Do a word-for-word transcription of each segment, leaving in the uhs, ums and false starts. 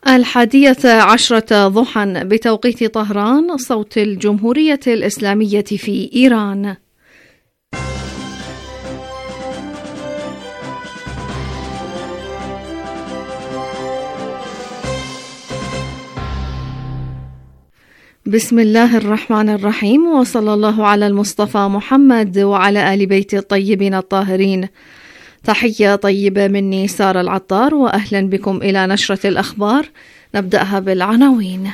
الحادية عشرة ضحى بتوقيت طهران، صوت الجمهورية الإسلامية في إيران. بسم الله الرحمن الرحيم، وصلى الله على المصطفى محمد وعلى آل بيت الطيبين الطاهرين. تحية طيبة مني سارة العطار، وأهلا بكم إلى نشرة الأخبار. نبدأها بالعناوين.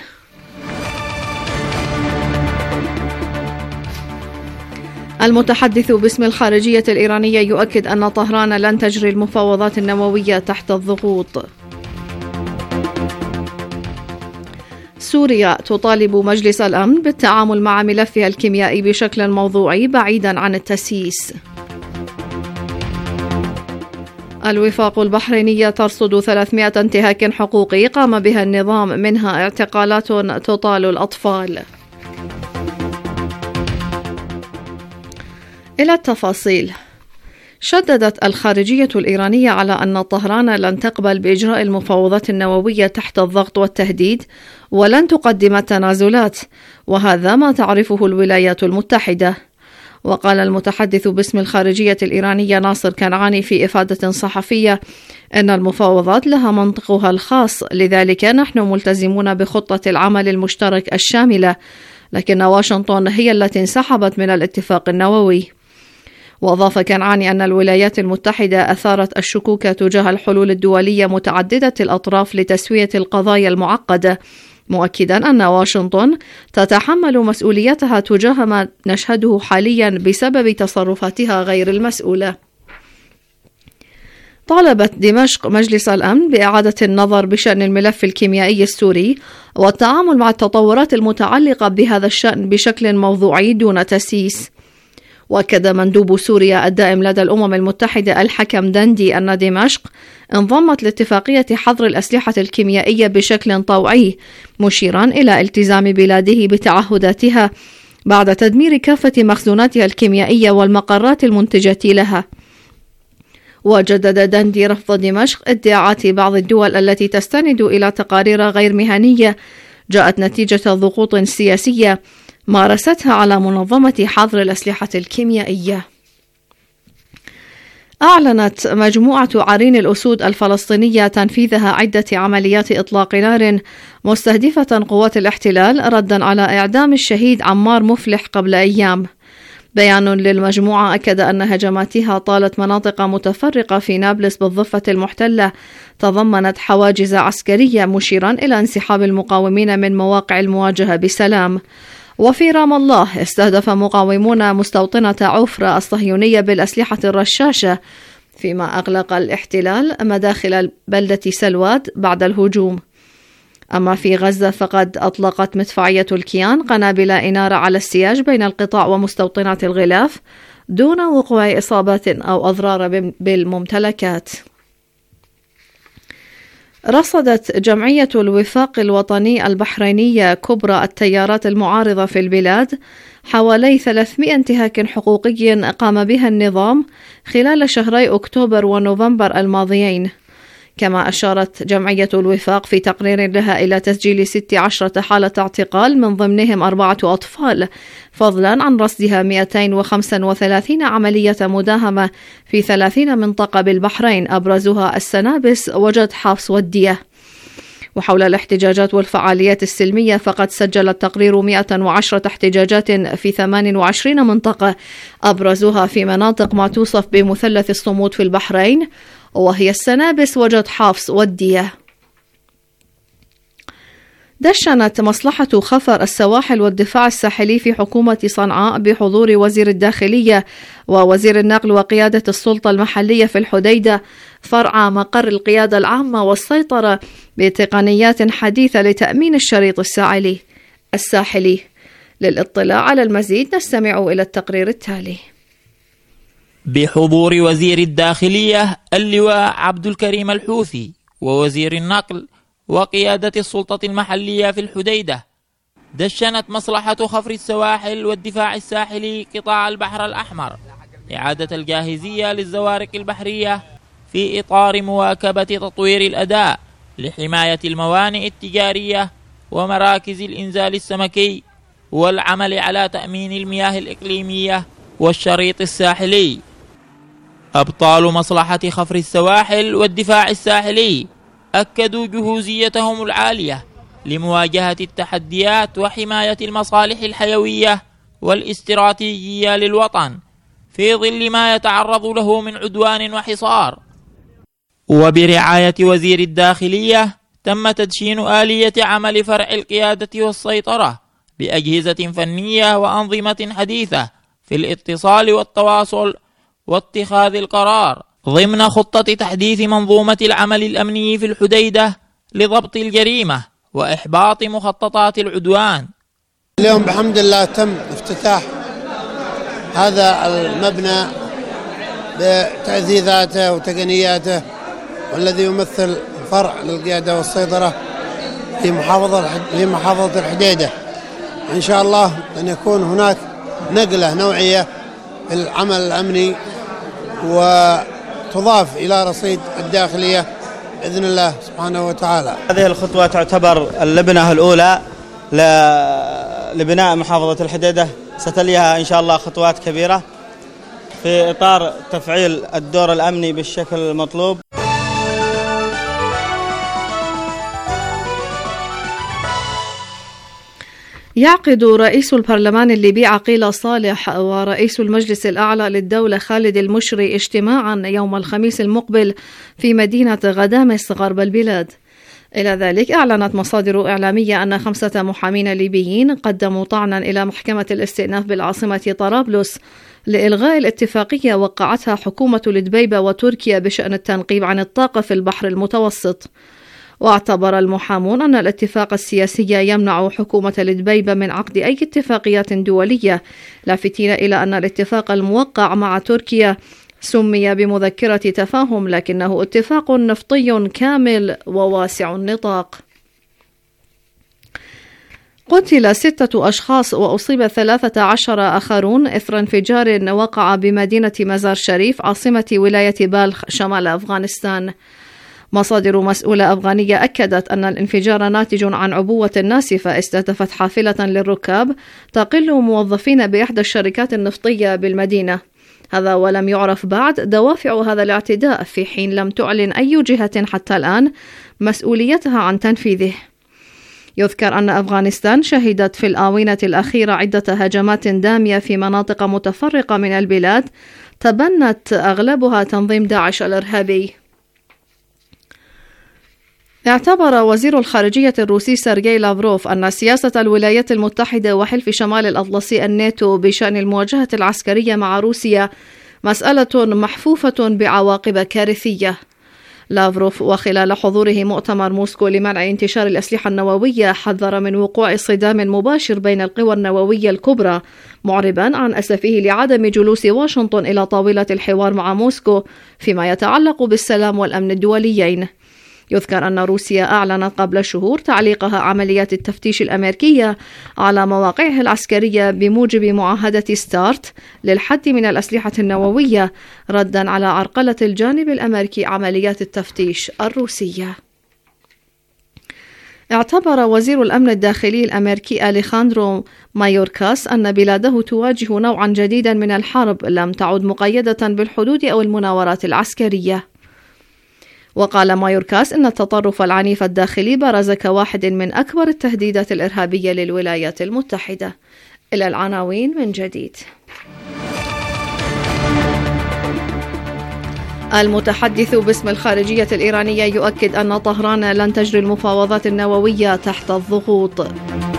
المتحدث باسم الخارجية الإيرانية يؤكد أن طهران لن تجري المفاوضات النووية تحت الضغوط. سوريا تطالب مجلس الأمن بالتعامل مع ملفها الكيميائي بشكل موضوعي بعيدا عن التسييس. الوفاق البحرينية ترصد ثلاثمائة انتهاك حقوقي قام بها النظام، منها اعتقالات تطال الأطفال. إلى التفاصيل. شددت الخارجية الإيرانية على أن طهران لن تقبل بإجراء المفاوضات النووية تحت الضغط والتهديد، ولن تقدم التنازلات، وهذا ما تعرفه الولايات المتحدة. وقال المتحدث باسم الخارجية الإيرانية ناصر كنعاني في إفادة صحفية أن المفاوضات لها منطقها الخاص، لذلك نحن ملتزمون بخطة العمل المشترك الشاملة، لكن واشنطن هي التي انسحبت من الاتفاق النووي. وأضاف كنعاني أن الولايات المتحدة أثارت الشكوك تجاه الحلول الدولية متعددة الأطراف لتسوية القضايا المعقدة، مؤكدا أن واشنطن تتحمل مسؤوليتها تجاه ما نشهده حاليا بسبب تصرفاتها غير المسؤولة. طالبت دمشق مجلس الأمن بإعادة النظر بشأن الملف الكيميائي السوري والتعامل مع التطورات المتعلقة بهذا الشأن بشكل موضوعي دون تسييس. وأكد مندوب سوريا الدائم لدى الأمم المتحدة الحكم دندي أن دمشق انضمت لاتفاقية حظر الأسلحة الكيميائية بشكل طوعي، مشيرا إلى التزام بلاده بتعهداتها بعد تدمير كافة مخزوناتها الكيميائية والمقرات المنتجة لها. وجدد دندي رفض دمشق ادعاءات بعض الدول التي تستند إلى تقارير غير مهنية جاءت نتيجة ضغوط سياسية مارستها على منظمة حظر الأسلحة الكيميائية. أعلنت مجموعة عرين الأسود الفلسطينية تنفيذها عدة عمليات إطلاق نار مستهدفة قوات الاحتلال ردا على إعدام الشهيد عمار مفلح قبل أيام. بيان للمجموعة أكد أن هجماتها طالت مناطق متفرقة في نابلس بالضفة المحتلة تضمنت حواجز عسكرية، مشيرا إلى انسحاب المقاومين من مواقع المواجهة بسلام. وفي رام الله استهدف مقاومون مستوطنة عفرة الصهيونية بالأسلحة الرشاشة، فيما أغلق الاحتلال مداخل بلدة سلواد بعد الهجوم. أما في غزة فقد أطلقت مدفعية الكيان قنابل إنارة على السياج بين القطاع ومستوطنات الغلاف دون وقوع إصابات أو أضرار بالممتلكات. رصدت جمعية الوفاق الوطني البحرينية كبرى التيارات المعارضة في البلاد حوالي ثلاثمائة انتهاك حقوقي قام بها النظام خلال شهري أكتوبر ونوفمبر الماضيين. كما أشارت جمعية الوفاق في تقرير لها إلى تسجيل ست عشرة حالة اعتقال من ضمنهم أربعة أطفال، فضلا عن رصدها مئتين وخمسة وثلاثين عملية مداهمة في ثلاثين منطقة بالبحرين، أبرزها السنابس وجد حافظ والدية. وحول الاحتجاجات والفعاليات السلمية فقد سجل التقرير مئة وعشرة احتجاجات في ثمان وعشرين منطقة، أبرزها في مناطق ما توصف بمثلث الصمود في البحرين، وهي السنابس وجد حافظ والدية. دشنت مصلحة خفر السواحل والدفاع الساحلي في حكومة صنعاء بحضور وزير الداخلية ووزير النقل وقيادة السلطة المحلية في الحديدة فرع مقر القيادة العامة والسيطرة بتقنيات حديثة لتأمين الشريط الساحلي الساحلي. للاطلاع على المزيد نستمع إلى التقرير التالي. بحضور وزير الداخلية اللواء عبد الكريم الحوثي ووزير النقل وقيادة السلطة المحلية في الحديدة، دشنت مصلحة خفر السواحل والدفاع الساحلي قطاع البحر الأحمر إعادة الجاهزية للزوارق البحرية في إطار مواكبة تطوير الأداء لحماية الموانئ التجارية ومراكز الإنزال السمكي، والعمل على تأمين المياه الإقليمية والشريط الساحلي. أبطال مصلحة خفر السواحل والدفاع الساحلي أكدوا جهوزيتهم العالية لمواجهة التحديات وحماية المصالح الحيوية والاستراتيجية للوطن في ظل ما يتعرض له من عدوان وحصار. وبرعاية وزير الداخلية تم تدشين آلية عمل فرع القيادة والسيطرة بأجهزة فنية وأنظمة حديثة في الاتصال والتواصل واتخاذ القرار ضمن خطة تحديث منظومة العمل الأمني في الحديدة لضبط الجريمة وإحباط مخططات العدوان. اليوم بحمد الله تم افتتاح هذا المبنى بتعزيزاته وتقنياته، والذي يمثل فرع للقيادة والسيطرة في محافظة في محافظة الحديدة. إن شاء الله أن يكون هناك نقلة نوعية في العمل الأمني وتضاف إلى رصيد الداخلية بإذن الله سبحانه وتعالى. هذه الخطوة تعتبر اللبنة الأولى لبناء محافظة الحديدة، ستليها إن شاء الله خطوات كبيرة في إطار تفعيل الدور الأمني بالشكل المطلوب. يعقد رئيس البرلمان الليبي عقيل صالح ورئيس المجلس الأعلى للدولة خالد المشري اجتماعا يوم الخميس المقبل في مدينة غدامس غرب البلاد. إلى ذلك أعلنت مصادر إعلامية أن خمسة محامين ليبيين قدموا طعنا إلى محكمة الاستئناف بالعاصمة طرابلس لإلغاء الاتفاقية وقعتها حكومة لدبيبة وتركيا بشأن التنقيب عن الطاقة في البحر المتوسط. واعتبر المحامون أن الاتفاق السياسي يمنع حكومة لدبيبة من عقد أي اتفاقيات دولية، لافتين إلى أن الاتفاق الموقع مع تركيا سمي بمذكرة تفاهم، لكنه اتفاق نفطي كامل وواسع النطاق. قتل ستة أشخاص وأصيب ثلاثة عشر آخرون إثر انفجار وقع بمدينة مزار شريف عاصمة ولاية بالخ شمال أفغانستان. مصادر مسؤولة أفغانية أكدت أن الانفجار ناتج عن عبوة ناسفة استهدفت حافلة للركاب تقل موظفين بإحدى الشركات النفطية بالمدينة. هذا ولم يعرف بعد دوافع هذا الاعتداء، في حين لم تعلن أي جهة حتى الآن مسؤوليتها عن تنفيذه. يذكر أن أفغانستان شهدت في الآونة الأخيرة عدة هجمات دامية في مناطق متفرقة من البلاد تبنت أغلبها تنظيم داعش الإرهابي. اعتبر وزير الخارجية الروسي سيرجي لافروف أن سياسة الولايات المتحدة وحلف شمال الأطلسي الناتو بشأن المواجهة العسكرية مع روسيا مسألة محفوفة بعواقب كارثية. لافروف وخلال حضوره مؤتمر موسكو لمنع انتشار الأسلحة النووية حذر من وقوع صدام مباشر بين القوى النووية الكبرى، معربا عن أسفه لعدم جلوس واشنطن إلى طاولة الحوار مع موسكو فيما يتعلق بالسلام والأمن الدوليين. يذكر أن روسيا أعلنت قبل شهور تعليقها عمليات التفتيش الأمريكية على مواقعها العسكرية بموجب معاهدة ستارت للحد من الأسلحة النووية، ردا على عرقلة الجانب الأمريكي عمليات التفتيش الروسية. اعتبر وزير الأمن الداخلي الأمريكي أليخاندرو مايوركاس أن بلاده تواجه نوعا جديدا من الحرب لم تعد مقيدة بالحدود أو المناورات العسكرية. وقال مايوركاس إن التطرف العنيف الداخلي برز كواحد من أكبر التهديدات الإرهابية للولايات المتحدة. إلى العناوين من جديد. المتحدث باسم الخارجية الإيرانية يؤكد أن طهران لن تجري المفاوضات النووية تحت الضغوط.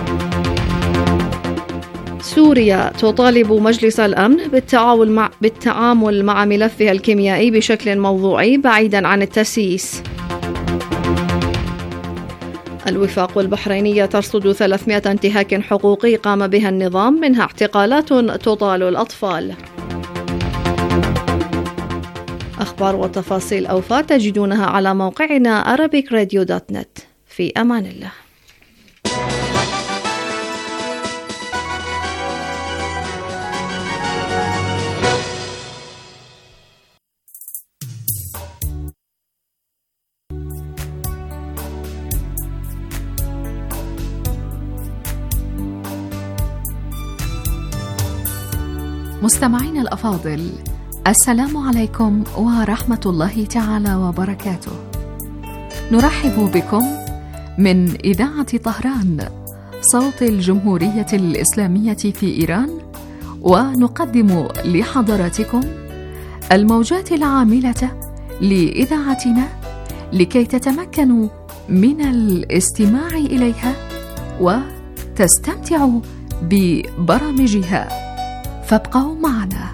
سوريا تطالب مجلس الأمن بالتعامل مع, بالتعامل مع ملفها الكيميائي بشكل موضوعي بعيدا عن التسييس. الوفاق البحرينية ترصد ثلاثمائة انتهاك حقوقي قام بها النظام، منها اعتقالات تطال الأطفال. أخبار وتفاصيل أوفى تجدونها على موقعنا arabic radio dot net. في أمان الله. مستمعين الأفاضل، السلام عليكم ورحمة الله تعالى وبركاته. نرحب بكم من إذاعة طهران صوت الجمهورية الإسلامية في إيران، ونقدم لحضراتكم الموجات العاملة لإذاعتنا لكي تتمكنوا من الاستماع إليها وتستمتعوا ببرامجها، فابقوا معنا.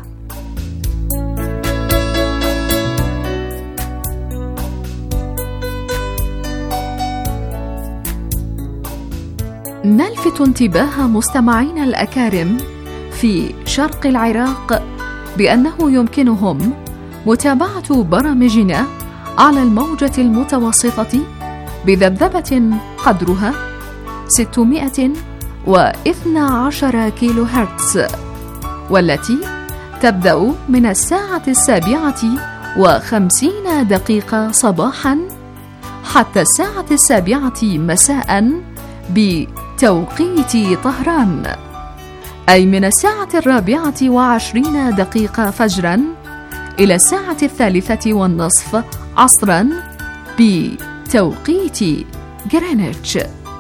نلفت انتباه مستمعينا الأكارم في شرق العراق بأنه يمكنهم متابعة برامجنا على الموجة المتوسطة بذبذبة قدرها ستمائة واثني عشر كيلو هرتز، والتي تبدأ من الساعة السابعة وخمسين دقيقة صباحا حتى الساعة السابعة مساء بتوقيت طهران، أي من الساعة الرابعة وعشرين دقيقة فجرا إلى الساعة الثالثة والنصف عصرا بتوقيت غرينتش.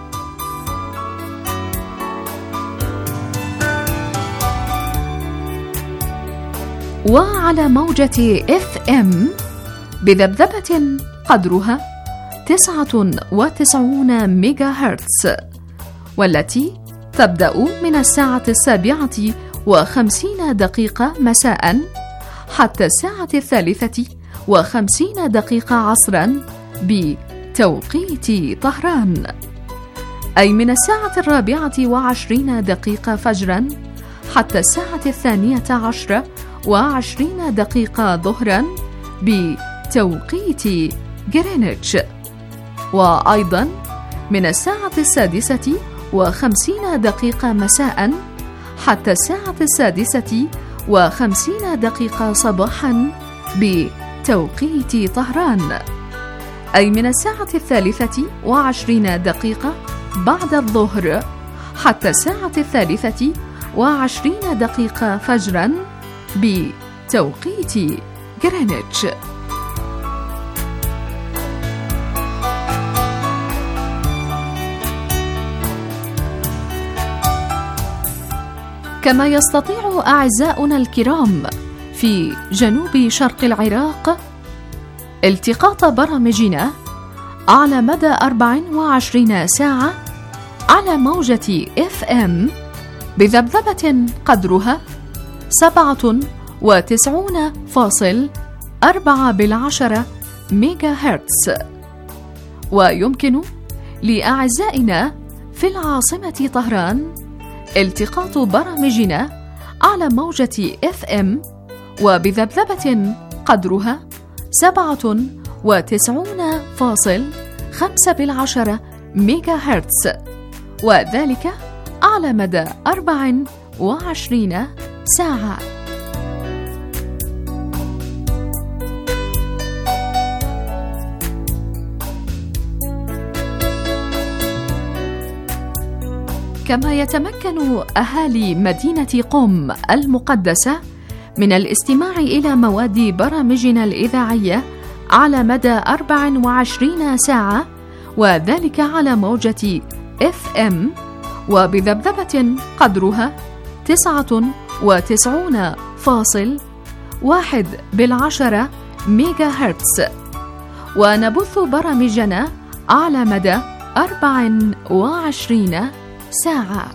وعلى موجة إف إم بذبذبة قدرها تسعة وتسعين ميجا هرتز، والتي تبدأ من الساعة السابعة وخمسين دقيقة مساء حتى الساعة الثالثة وخمسين دقيقة عصرا بتوقيت طهران، أي من الساعة الرابعة وعشرين دقيقة فجرا حتى الساعة الثانية عشرة وعشرين دقيقة ظهرا بتوقيت غرينتش، وأيضا من الساعة السادسة وخمسين دقيقة مساء حتى الساعة السادسة وخمسين دقيقة صباحا بتوقيت طهران، أي من الساعة الثالثة وعشرين دقيقة بعد الظهر حتى الساعة الثالثة وعشرين دقيقة فجرا بتوقيت غرينتش. كما يستطيع أعزاؤنا الكرام في جنوب شرق العراق التقاط برامجنا على مدى أربع وعشرين ساعة على موجة إف إم بذبذبة قدرها سبعة وتسعون فاصل أربعة بالعشرة ميجا هرتز. ويمكن لأعزائنا في العاصمة طهران التقاط برامجنا على موجة إف إم وبذبذبة قدرها سبعة وتسعون فاصل خمسة بالعشرة ميجا هرتز، وذلك على مدى أربع وعشرين ساعة. كما يتمكن أهالي مدينة قم المقدسة من الاستماع إلى مواد برامجنا الإذاعية على مدى أربع وعشرين ساعة، وذلك على موجة إف إم وبذبذبة قدرها تسعة وتسعون فاصل واحد بالعشرة ميجا هرتز، ونبث برامجنا على مدى أربع وعشرين ساعة.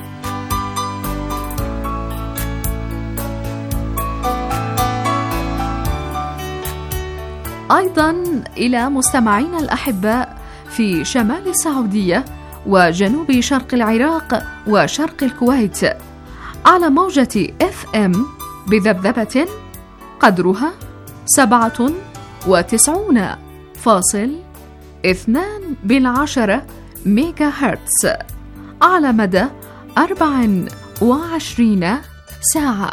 أيضا إلى مستمعينا الأحباء في شمال السعودية وجنوب شرق العراق وشرق الكويت على موجة إف إم بذبذبة قدرها سبعة وتسعون فاصل اثنان بالعشرة ميجا هرتز على مدى أربع وعشرين ساعة.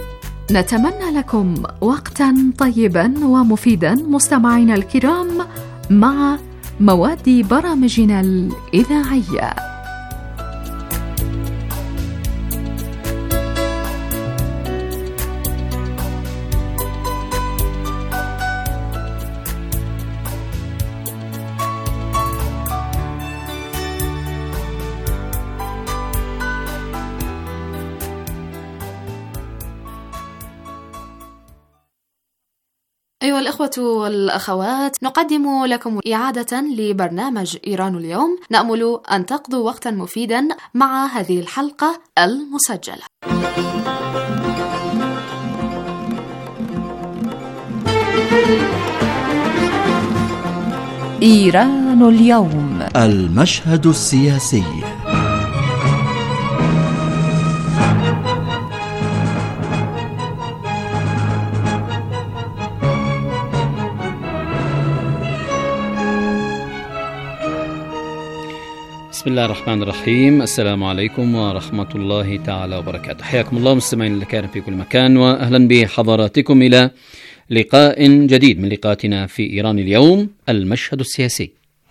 نتمنى لكم وقتا طيبا ومفيدا مستمعينا الكرام، مع مواد برامجنا الإذاعية. أيها الأخوة والأخوات، نقدم لكم إعادة لبرنامج إيران اليوم. نأمل أن تقضوا وقتا مفيدا مع هذه الحلقة المسجلة. إيران اليوم، المشهد السياسي. بسم الله الرحمن الرحيم. السلام عليكم ورحمة الله تعالى وبركاته. حياكم الله مستمعين الكرام في كل مكان، وأهلا بحضراتكم إلى لقاء جديد من لقاءاتنا في إيران اليوم، المشهد السياسي.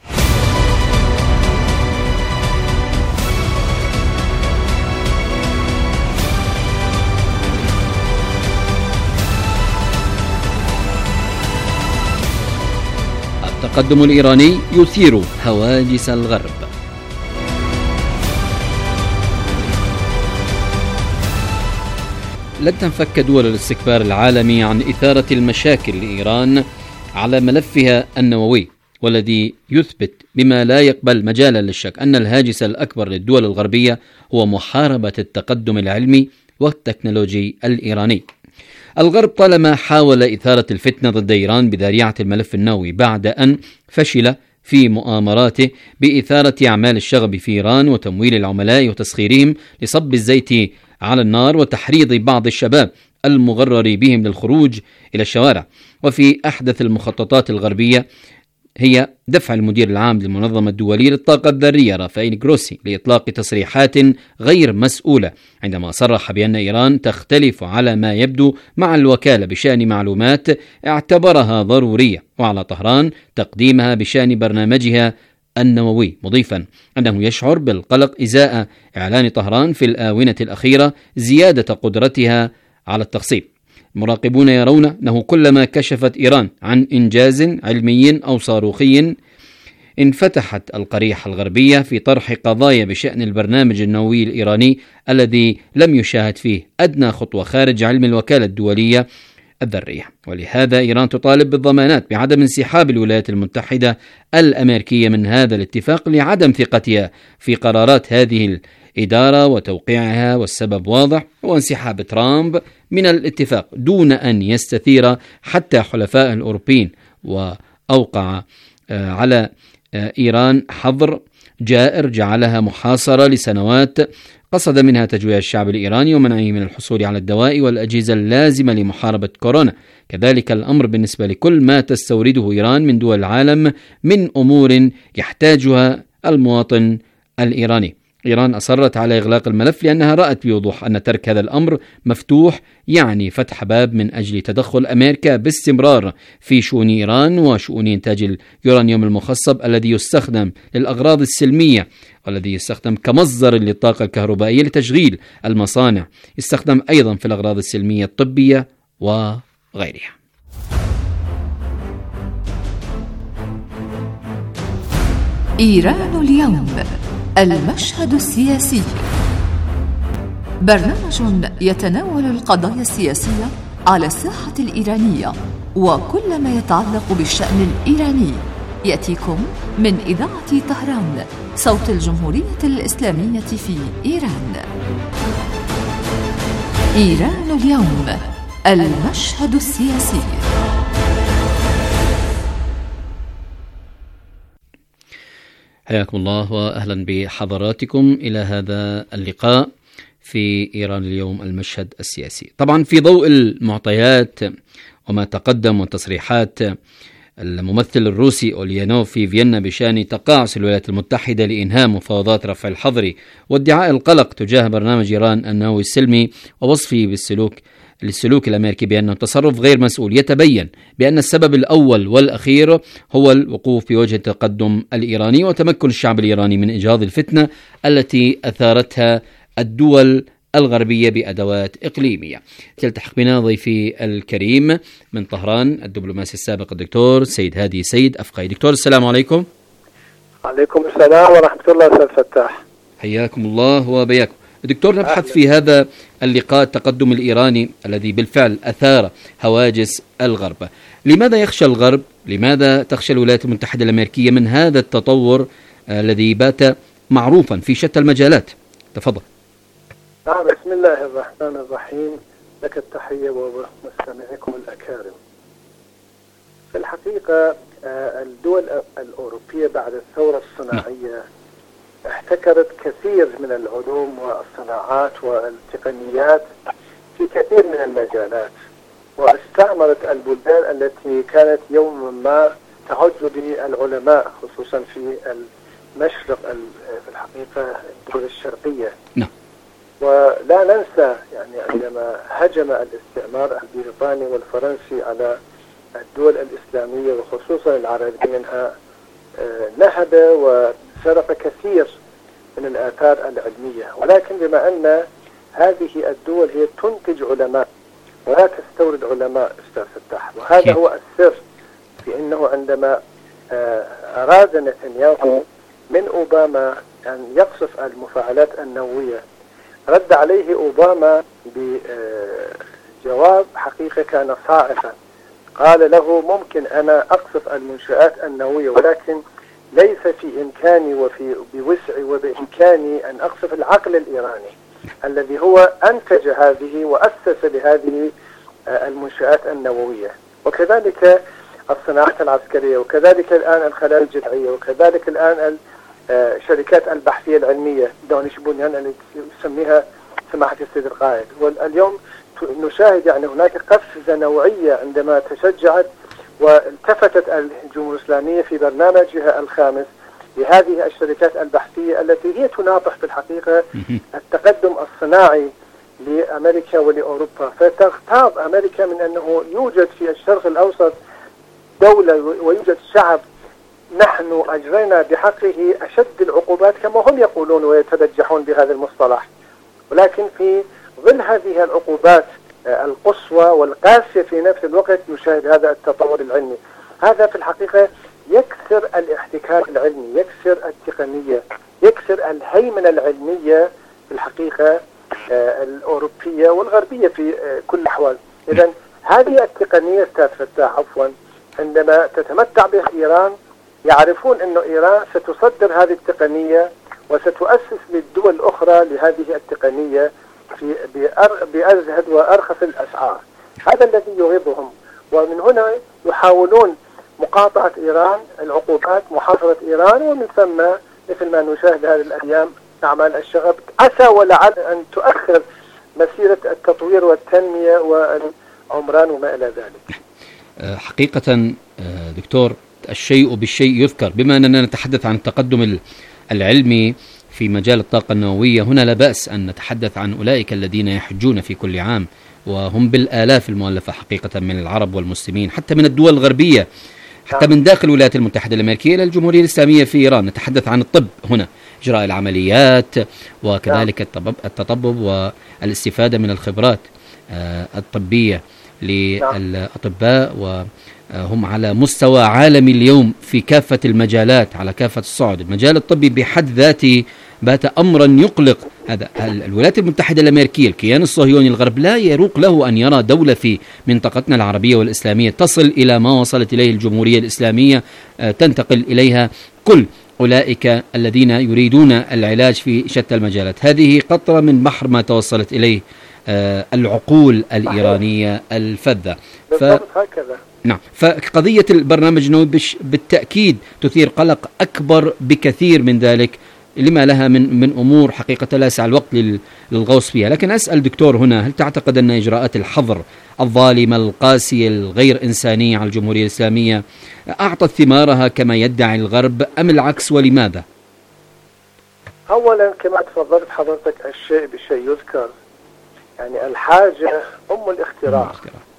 التقدم الإيراني يثير هواجس الغرب. لن تنفك دول الاستكبار العالمي عن إثارة المشاكل لإيران على ملفها النووي، والذي يثبت بما لا يقبل مجالا للشك أن الهاجس الأكبر للدول الغربية هو محاربة التقدم العلمي والتكنولوجي الإيراني. الغرب طالما حاول إثارة الفتنة ضد إيران بذريعة الملف النووي بعد أن فشل في مؤامراته بإثارة أعمال الشغب في إيران وتمويل العملاء وتسخيرهم لصب الزيت على النار وتحريض بعض الشباب المغرر بهم للخروج إلى الشوارع. وفي أحدث المخططات الغربية هي دفع المدير العام للمنظمة الدولية للطاقة الذرية رافائيل جروسي لإطلاق تصريحات غير مسؤولة عندما صرح بأن إيران تختلف على ما يبدو مع الوكالة بشأن معلومات اعتبرها ضرورية، وعلى طهران تقديمها بشأن برنامجها النووي، مضيفا أنه يشعر بالقلق إزاء إعلان طهران في الآونة الأخيرة زيادة قدرتها على التخصيب. المراقبون يرون أنه كلما كشفت إيران عن إنجاز علمي أو صاروخي انفتحت القريحة الغربية في طرح قضايا بشأن البرنامج النووي الإيراني الذي لم يشاهد فيه أدنى خطوة خارج علم الوكالة الدولية الذرية. ولهذا إيران تطالب بالضمانات بعدم انسحاب الولايات المتحدة الأمريكية من هذا الاتفاق لعدم ثقتها في قرارات هذه الإدارة وتوقيعها، والسبب واضح، هو انسحاب ترامب من الاتفاق دون أن يستثير حتى حلفائه الأوروبيين، وأوقع على إيران حظر جائر جعلها محاصرة لسنوات قصد منها تجويع الشعب الإيراني ومنعه من الحصول على الدواء والأجهزة اللازمة لمحاربة كورونا. كذلك الأمر بالنسبة لكل ما تستورده إيران من دول العالم من أمور يحتاجها المواطن الإيراني. إيران أصرت على إغلاق الملف لأنها رأت بوضوح أن ترك هذا الأمر مفتوح يعني فتح باب من أجل تدخل أمريكا باستمرار في شؤون إيران وشؤون إنتاج اليورانيوم المخصب الذي يستخدم للأغراض السلمية، والذي يستخدم كمصدر للطاقة الكهربائية لتشغيل المصانع، يستخدم أيضا في الأغراض السلمية الطبية وغيرها. إيران اليوم، المشهد السياسي، برنامج يتناول القضايا السياسية على الساحة الإيرانية وكل ما يتعلق بالشأن الإيراني، يأتيكم من إذاعة طهران، صوت الجمهورية الإسلامية في إيران. إيران اليوم، المشهد السياسي. حياكم الله وأهلا بحضراتكم إلى هذا اللقاء في إيران اليوم، المشهد السياسي. طبعا في ضوء المعطيات وما تقدم والتصريحات الممثل الروسي أوليانوف في فيينا بشأن تقاعس الولايات المتحدة لإنهاء مفاوضات رفع الحظر وادعاء القلق تجاه برنامج إيران النووي السلمي ووصفه بالسلوك للسلوك الأمريكي بأنه تصرف غير مسؤول، يتبين بأن السبب الأول والأخير هو الوقوف بوجه التقدم الإيراني وتمكن الشعب الإيراني من إيجاظ الفتنة التي أثارتها الدول الغربية بأدوات إقليمية. يلتحق بنا ضيفي الكريم من طهران الدبلوماسي السابق الدكتور سيد هادي سيد أفقي. دكتور السلام عليكم. عليكم السلام ورحمة الله. سيد فتاح حياكم الله وبياكم. دكتور، نبحث في هذا اللقاء التقدم الإيراني الذي بالفعل أثار هواجس الغرب. لماذا يخشى الغرب؟ لماذا تخشى الولايات المتحدة الأمريكية من هذا التطور الذي بات معروفا في شتى المجالات؟ تفضل. نعم، بسم الله الرحمن الرحيم. لك التحية ومستمعيكم الأكارم. في الحقيقة الدول الأوروبية بعد الثورة الصناعية احتكرت كثير من العلوم والصناعات والتقنيات في كثير من المجالات، واستعمرت البلدان التي كانت يوما ما تعج بالعلماء، خصوصا في المشرق في الحقيقة الدول الشرقية. نعم. ولا ننسى يعني عندما هجم الاستعمار البريطاني والفرنسي على الدول الإسلامية وخصوصا العربية منها، نهب وسرق كثير من الآثار العلمية، ولكن بما أن هذه الدول هي تنتج علماء ولا تستورد علماء أستاذ فتاح، وهذا هو السر في أنه عندما أراد نتنياهو من أوباما أن يقصف المفاعلات النووية، رد عليه أوباما بجواب حقيقة كان صاعقا. قال له: ممكن أنا أقصف المنشآت النووية، ولكن ليس في إمكاني وفي بوسعي وبإمكاني أن أقصف العقل الإيراني الذي هو أنتج هذه وأسس لهذه المنشآت النووية، وكذلك الصناعات العسكرية، وكذلك الآن الخلايا الجذعية، وكذلك الآن الشركات البحثية العلمية دونيش بنيان اللي يسميها سماحة السيد القائد. واليوم نشاهد يعني هناك قفزة نوعية عندما تشجعت والتفتت الجمهورية الإسلامية في برنامجها الخامس لهذه الشركات البحثية التي هي تناطح في الحقيقة التقدم الصناعي لأمريكا ولأوروبا. فتغتاظ أمريكا من أنه يوجد في الشرق الأوسط دولة ويوجد شعب نحن أجرينا بحقه أشد العقوبات كما هم يقولون ويتبجحون بهذا المصطلح، ولكن في ظل هذه العقوبات القصوى والقاسية في نفس الوقت نشاهد هذا التطور العلمي. هذا في الحقيقة يكسر الاحتكار العلمي، يكسر التقنية، يكسر الهيمنة العلمية في الحقيقة الأوروبية والغربية في كل الأحوال. إذن هذه التقنية أستاذ فتاح عفوا عندما تتمتع بها إيران، يعرفون أن إيران ستصدر هذه التقنية وستؤسس للدول الأخرى لهذه التقنية في بأزهد وأرخص الأسعار. هذا الذي يغيظهم، ومن هنا يحاولون مقاطعة إيران، العقوبات، محاصرة إيران، ومن ثم مثل ما نشاهد هذه الأيام أعمال الشغب عسى ولعل أن تؤخر مسيرة التطوير والتنمية والعمران وما إلى ذلك. حقيقة دكتور، الشيء بالشيء يذكر. بما أننا نتحدث عن التقدم العلمي في مجال الطاقة النووية، هنا لا بأس أن نتحدث عن أولئك الذين يحجون في كل عام، وهم بالآلاف المؤلفة حقيقة من العرب والمسلمين، حتى من الدول الغربية، حتى من داخل الولايات المتحدة الأمريكية إلى الجمهورية الإسلامية في إيران. نتحدث عن الطب هنا، إجراء العمليات، وكذلك التطبب والاستفادة من الخبرات الطبية للأطباء، وهم على مستوى عالمي اليوم في كافة المجالات على كافة الصعد. المجال الطبي بحد ذاته بات أمرا يقلق. هذا الولايات المتحدة الأمريكية، الكيان الصهيوني، الغرب لا يروق له أن يرى دولة في منطقتنا العربية والإسلامية تصل إلى ما وصلت إليه الجمهورية الإسلامية، تنتقل إليها كل أولئك الذين يريدون العلاج في شتى المجالات. هذه قطرة من بحر ما توصلت إليه العقول الإيرانية الفذة. ف... نعم، فقضية البرنامج النووي بالتأكيد تثير قلق أكبر بكثير من ذلك لما لها من من أمور حقيقة لا يسع الوقت للغوص فيها. لكن أسأل دكتور هنا، هل تعتقد أن إجراءات الحظر الظالمة القاسية الغير إنسانية على الجمهورية الإسلامية أعطت ثمارها كما يدعي الغرب أم العكس، ولماذا؟ أولا كما تفضلت حضرتك، الشيء بالشيء يذكر، يعني الحاجة أم الاختراع.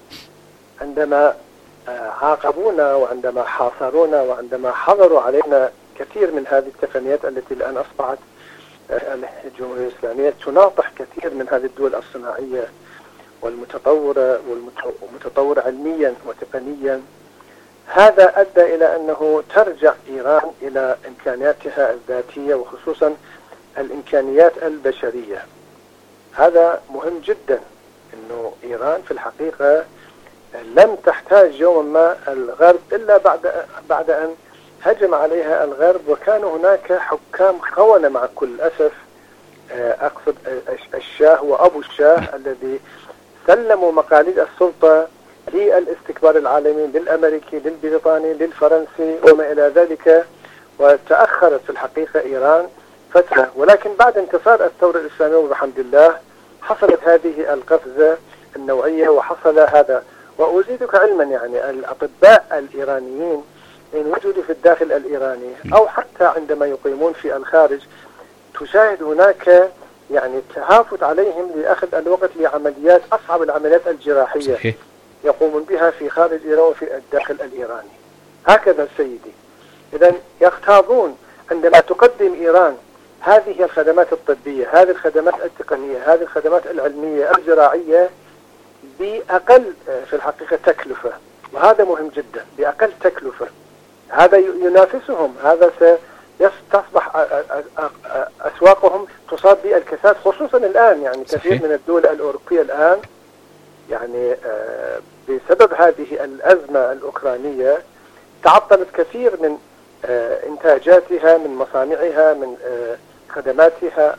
عندما عاقبونا وعندما حاصرونا وعندما حظروا علينا كثير من هذه التقنيات التي الآن أصبحت الجمهورية الإسلامية تناطح كثير من هذه الدول الصناعية والمتطورة والمتطورة علميا وتقنيا، هذا أدى إلى أنه ترجع إيران إلى إمكانياتها الذاتية وخصوصا الإمكانيات البشرية. هذا مهم جدا، أنه إيران في الحقيقة لم تحتاج يوما ما الغرب إلا بعد بعد أن هجم عليها الغرب، وكان هناك حكام خونة مع كل أسف، أقصد الشاه وأبو الشاه الذي سلموا مقاليد السلطة للاستكبار العالمي، للأمريكي، للبريطاني، للفرنسي وما إلى ذلك، وتأخرت في الحقيقة إيران فترة. ولكن بعد انتصار الثورة الإسلامية وبحمد الله حصلت هذه القفزة النوعية وحصل هذا. وأزيدك علما، يعني الأطباء الإيرانيين إن وجدوا في الداخل الإيراني أو حتى عندما يقيمون في الخارج تشاهد هناك يعني تهافت عليهم لأخذ الوقت لعمليات أصعب العمليات الجراحية صحيح. يقومون بها في خارج إيران وفي الداخل الإيراني. هكذا سيدي، إذن يغتاظون عندما تقدم إيران هذه الخدمات الطبية، هذه الخدمات التقنية، هذه الخدمات العلمية الزراعية بأقل في الحقيقة تكلفة، وهذا مهم جدا، بأقل تكلفة. هذا ينافسهم، هذا ستصبح أسواقهم تصاب بالكساد، خصوصا الآن يعني كثير من الدول الأوروبية الآن يعني بسبب هذه الأزمة الأوكرانية تعطلت كثير من إنتاجاتها، من مصانعها، من خدماتها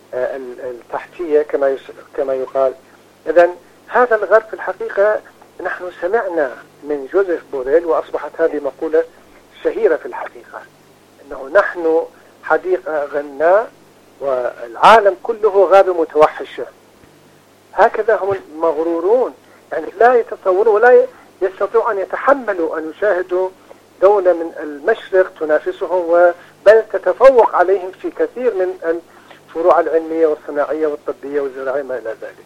التحتية كما كما يقال. إذن هذا الغرب في الحقيقة نحن سمعنا من جوزيف بوريل، وأصبحت هذه مقولة شهيرة في الحقيقة، أنه نحن حديقة غناء والعالم كله غابة متوحشة. هكذا هم المغرورون، يعني لا يتصورون ولا يستطيعوا أن يتحملوا أن يشاهدوا دولة من المشرق تنافسهم بل تتفوق عليهم في كثير من الفروع العلمية والصناعية والطبية والزراعية ما إلى ذلك.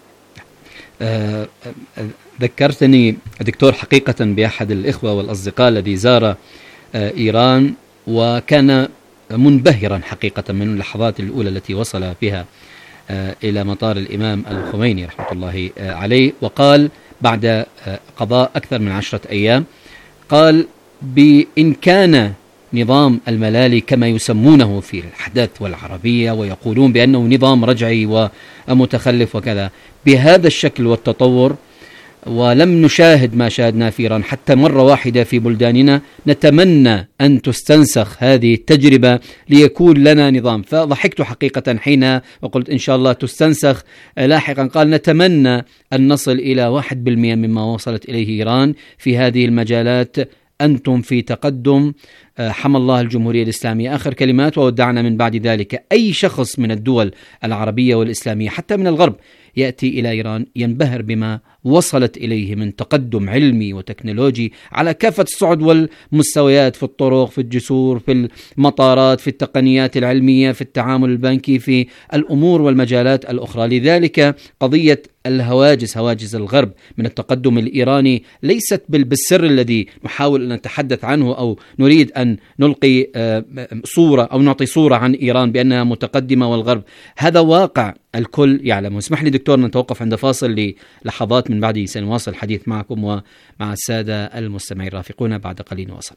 أه ذكرتني دكتور حقيقة بأحد الإخوة والأصدقاء الذي زار أه إيران، وكان منبهرا حقيقة من اللحظات الأولى التي وصل فيها أه إلى مطار الإمام الخميني رحمة الله أه عليه، وقال بعد أه قضاء أكثر من عشرة أيام، قال بإن كان نظام الملالي كما يسمونه في الحدث والعربية ويقولون بأنه نظام رجعي ومتخلف وكذا بهذا الشكل والتطور، ولم نشاهد ما شاهدنا في إيران حتى مرة واحدة في بلداننا، نتمنى أن تستنسخ هذه التجربة ليكون لنا نظام. فضحكت حقيقة حين وقلت إن شاء الله تستنسخ لاحقا. قال نتمنى أن نصل إلى واحد بالمئة مما وصلت إليه إيران في هذه المجالات، أنتم في تقدم، حمى الله الجمهورية الإسلامية. آخر كلمات وودعنا من بعد ذلك. أي شخص من الدول العربية والإسلامية حتى من الغرب يأتي إلى إيران ينبهر بما وصلت إليه من تقدم علمي وتكنولوجي على كافة الصعد والمستويات، في الطرق، في الجسور، في المطارات، في التقنيات العلمية، في التعامل البنكي، في الأمور والمجالات الأخرى. لذلك قضية الهواجس، هواجس الغرب من التقدم الإيراني ليست بالسر الذي نحاول أن نتحدث عنه أو نريد أن نلقي صورة أو نعطي صورة عن إيران بأنها متقدمة والغرب. هذا واقع الكل يعلمه. اسمح لي دكتور نتوقف عند فاصل للحظات، من بعده سنواصل الحديث معكم ومع السادة المستمعين. رافقونا بعد قليل نواصل.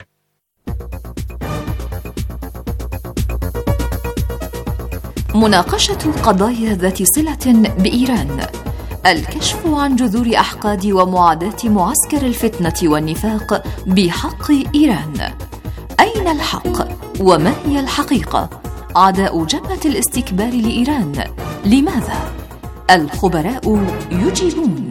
مناقشة قضايا ذات صلة بإيران، الكشف عن جذور أحقاد ومعاداة معسكر الفتنة والنفاق بحق إيران. أين الحق؟ وما هي الحقيقة؟ عداء جبهة الاستكبار لإيران، لماذا؟ الخبراء يجيبون.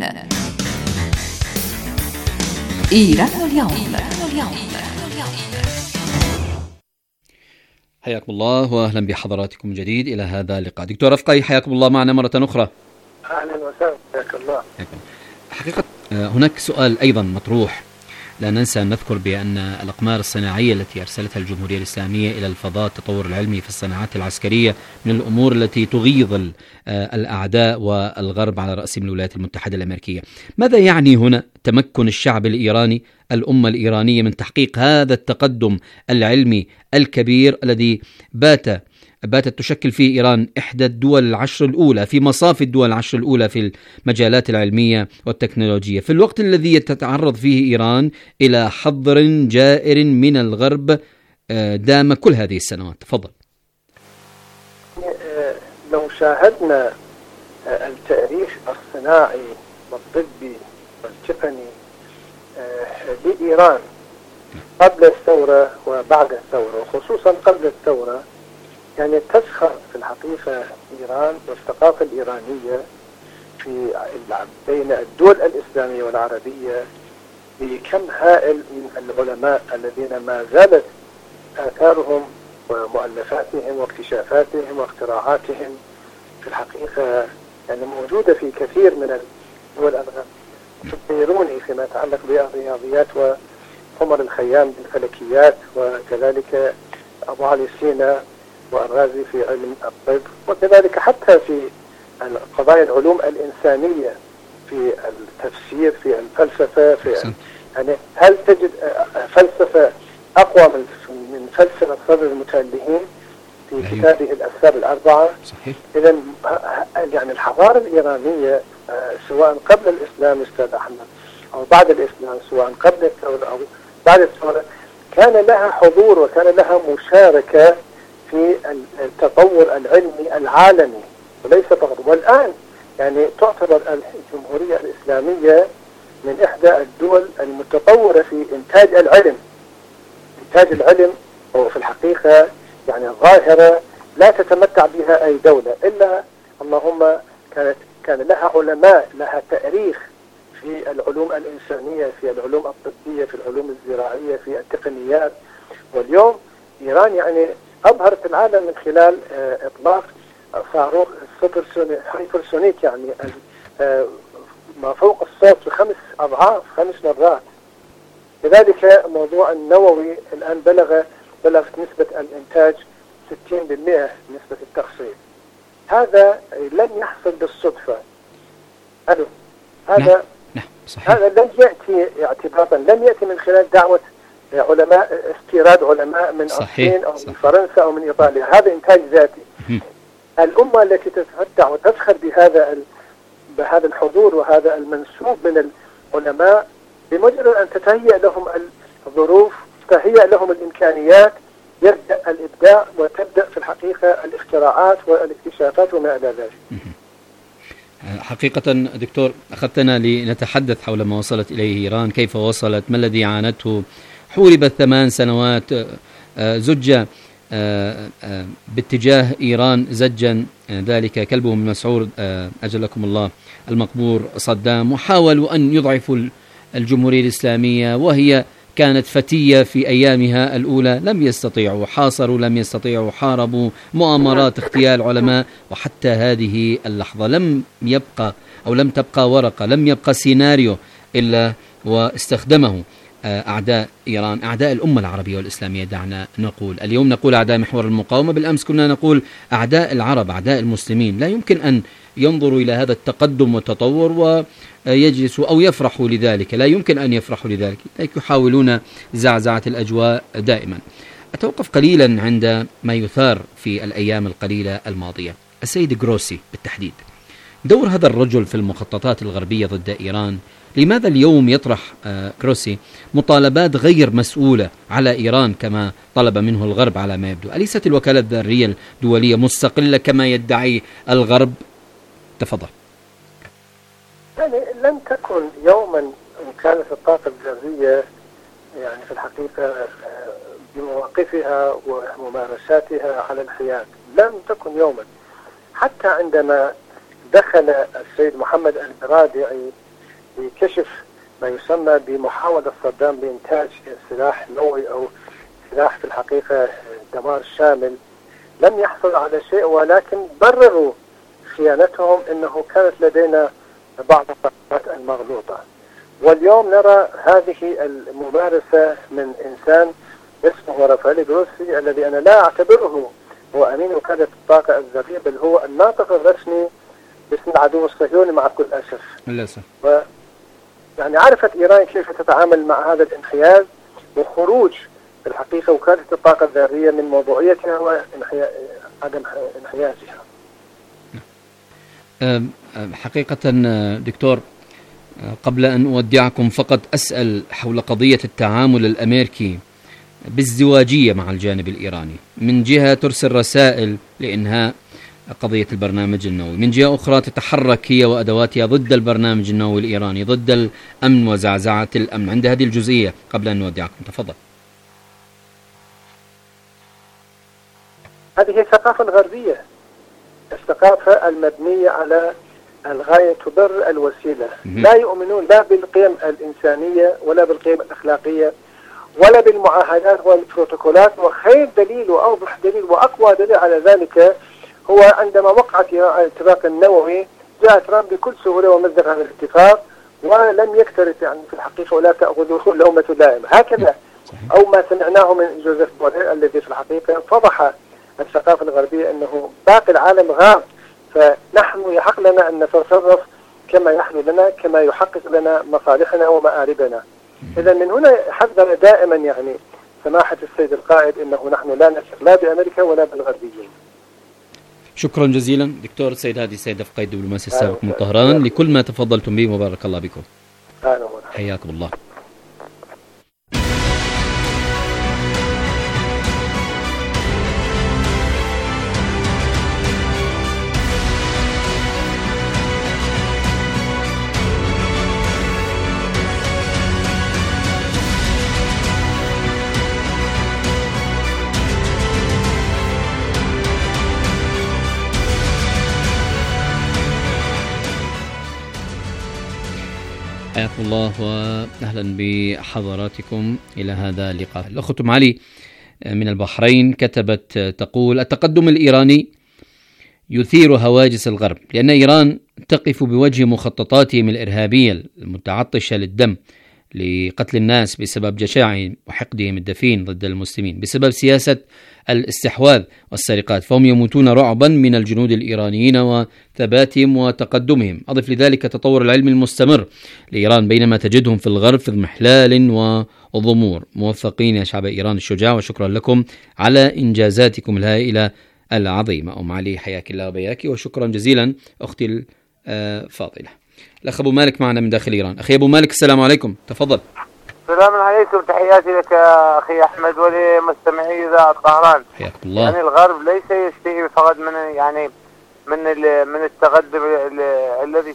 إيران اليوم. حياكم الله وأهلا بحضراتكم من جديد إلى هذا اللقاء. دكتور رفقي حياكم الله معنا مرة أخرى. أهلا وسهلا، حياك الله. حقيقة هناك سؤال أيضا مطروح، لا ننسى أن نذكر بأن الأقمار الصناعية التي أرسلتها الجمهورية الإسلامية إلى الفضاء، التطور العلمي في الصناعات العسكرية، من الأمور التي تغيظ الأعداء والغرب على رأسهم الولايات المتحدة الأمريكية. ماذا يعني هنا تمكن الشعب الإيراني، الأمة الإيرانية، من تحقيق هذا التقدم العلمي الكبير الذي بات باتت تشكل فيه إيران إحدى الدول العشر الأولى في مصاف الدول العشر الأولى في المجالات العلمية والتكنولوجية، في الوقت الذي تتعرض فيه إيران إلى حظر جائر من الغرب دام كل هذه السنوات؟ تفضل. لو شاهدنا التاريخ الصناعي والطبي والتقني لإيران قبل الثورة وبعد الثورة، وخصوصا قبل الثورة، يعني تزخر في الحقيقة إيران والثقافة الإيرانية في بين الدول الإسلامية والعربية بكم هائل من العلماء الذين ما زالت آثارهم ومؤلفاتهم واكتشافاتهم واختراعاتهم في الحقيقة يعني موجودة في كثير من الدول الغربية. البيروني فيما يتعلق بالرياضيات وعمر الخيام بالفلكيات، وكذلك أبو علي سينا والرازي في علم الطب، وكذلك حتى في قضايا العلوم الإنسانية، في التفسير، في الفلسفة، في يعني هل تجد فلسفة أقوى من من فلسفة صدر المتألهين في كتابه الأسباب الأربعة؟ صحيح. إذا يعني الحضارة الإيرانية سواء قبل الإسلام أستاذ أحمد أو بعد الإسلام، سواء قبل الثورة أو بعد الثورة، كان لها حضور وكان لها مشاركة في التطور العلمي العالمي وليس فقط. والآن يعني تعتبر الجمهورية الإسلامية من إحدى الدول المتطورة في إنتاج العلم. إنتاج العلم هو في الحقيقة يعني ظاهرة لا تتمتع بها أي دولة، إلا اللهم كانت كان لها علماء، لها تاريخ في العلوم الإنسانية، في العلوم الطبية، في العلوم الزراعية، في التقنيات. واليوم إيران يعني أظهرت العالم من خلال إطلاق صاروخ هايبرسونيك، يعني ما فوق الصوت بخمس أضعاف، خمس مرات. لذلك موضوع النووي الآن بلغ بلغت نسبة الإنتاج ستين بالمئة نسبة التخصيب. هذا لن يحصل بالصدفة. هذا هذا نعم. صحيح. هذا لن يأتي اعتباطا، لن يأتي من خلال دعوة علماء، استيراد علماء من الصين أو من فرنسا أو من إيطاليا. هذا إنتاج ذاتي. الأمة التي تتمتع وتفخر بهذا بهذا الحضور وهذا المنسوب من العلماء، بمجرد أن تتهيأ لهم الظروف، تهيأ لهم الإمكانيات، يبدأ الإبداع وتبدأ في الحقيقة الاختراعات والاكتشافات وما إلى ذلك. حقيقة دكتور أخذتنا لنتحدث حول ما وصلت إليه إيران، كيف وصلت، ما الذي عانته، حوربت ثمان سنوات، زج باتجاه إيران زجا ذلك كلبهم المسعور أجلكم الله المقبور صدام، وحاولوا أن يضعفوا الجمهورية الإسلامية وهي كانت فتية في أيامها الأولى، لم يستطيعوا، حاصروا لم يستطيعوا، حاربوا، مؤامرات، اغتيال علماء، وحتى هذه اللحظة لم يبقى أو لم تبقى ورقة، لم يبقى سيناريو إلا واستخدمه أعداء إيران، أعداء الأمة العربية والإسلامية. دعنا نقول اليوم نقول أعداء محور المقاومة، بالأمس كنا نقول أعداء العرب، أعداء المسلمين. لا يمكن أن ينظروا إلى هذا التقدم والتطور ويجلسوا أو يفرحوا لذلك، لا يمكن أن يفرحوا لذلك، يحاولون زعزعة الأجواء دائما. أتوقف قليلا عند ما يثار في الأيام القليلة الماضية، السيد جروسي بالتحديد، دور هذا الرجل في المخططات الغربية ضد إيران. لماذا اليوم يطرح جروسي مطالبات غير مسؤولة على إيران كما طلب منه الغرب على ما يبدو؟ أليست الوكالة الذرية الدولية مستقلة كما يدعي الغرب؟ تفضل. يعني لم تكن يوما كانت الطاقة الذرية يعني في الحقيقة بمواقفها وممارساتها على الحياد، لم تكن يوما. حتى عندما دخل السيد محمد البرادعي لكشف ما يسمى بمحاولة صدام لإنتاج سلاح نووي أو السلاح في الحقيقة دمار شامل، لم يحصل على شيء، ولكن برروا خيانتهم أنه كانت لدينا بعض الطاقات المغلوطة. واليوم نرى هذه الممارسة من إنسان اسمه رافائيل جروسي، الذي أنا لا أعتبره هو أمين وكالة الطاقة الذرية، بل هو الناطق الرسمي باسم العدو الصهيوني مع كل أسف. للأسف. و يعني عرفت إيران كيف تتعامل مع هذا الانحياز وخروج في الحقيقة وكالة الطاقة الذرية من موضوعيتها وعدم انحيازها. حقيقة دكتور، قبل أن أودعكم فقط أسأل حول قضية التعامل الأمريكي بالزواجية مع الجانب الإيراني. من جهة ترسل رسائل لإنهاء قضية البرنامج النووي، من جهة أخرى تتحرك هي وأدواتها ضد البرنامج النووي الإيراني، ضد الأمن وزعزعة الأمن. عند هذه الجزئية قبل أن نودعكم تفضل. هذه الثقافة الغربية، الثقافة المبنية على الغاية تبرر الوسيلة. لا يؤمنون لا بالقيم الإنسانية ولا بالقيم الأخلاقية ولا بالمعاهدات والبروتوكولات. وخير دليل وأوضح دليل وأقوى دليل على ذلك هو عندما وقعت الاتفاق النووي، جاء ترامب بكل سهولة ومزق هذا الاتفاق ولم يكترث يعني في الحقيقة ولا تأخذه لومة لائم هكذا، أو ما سمعناه من جوزيف بوريل الذي في الحقيقة فضح الثقافة الغربية أنه باقي العالم غاب، فنحن يحق لنا أن نتصرف كما يحلو لنا، كما يحقق لنا مصالحنا ومآربنا. إذا من هنا حذر دائما يعني سماحة السيد القائد أنه نحن لا نثق لا بأمريكا ولا بالغربيين. شكرا جزيلا دكتور سيد هادي السيد قائد الدبلوماسي السابق من طهران لكل ما تفضلتم به، وبارك الله بكم. حياكم الله. حياكم الله وأهلا بحضراتكم إلى هذا اللقاء. الأخت أم علي من البحرين كتبت تقول: التقدم الإيراني يثير هواجس الغرب، لأن إيران تقف بوجه مخططاتهم الإرهابية المتعطشة للدم لقتل الناس بسبب جشاعهم وحقدهم الدفين ضد المسلمين، بسبب سياسة الاستحواذ والسرقات، فهم يموتون رعبا من الجنود الإيرانيين وثباتهم وتقدمهم. أضف لذلك تطور العلم المستمر لإيران بينما تجدهم في الغرب في اضمحلال وضمور. موفقين يا شعب إيران الشجاع، وشكرا لكم على إنجازاتكم الهائلة العظيمة. أم علي حياك الله وبياك، وشكرا جزيلا أختي الفاضلة. الأخ أبو مالك معنا من داخل إيران. أخي أبو مالك السلام عليكم، تفضل. السلام عليكم، تحياتي لك يا أخي أحمد ولمستمعي إذاعة طهران. حياك الله. يعني الغرب ليس يشتهي فقط من يعني من من التقدم الذي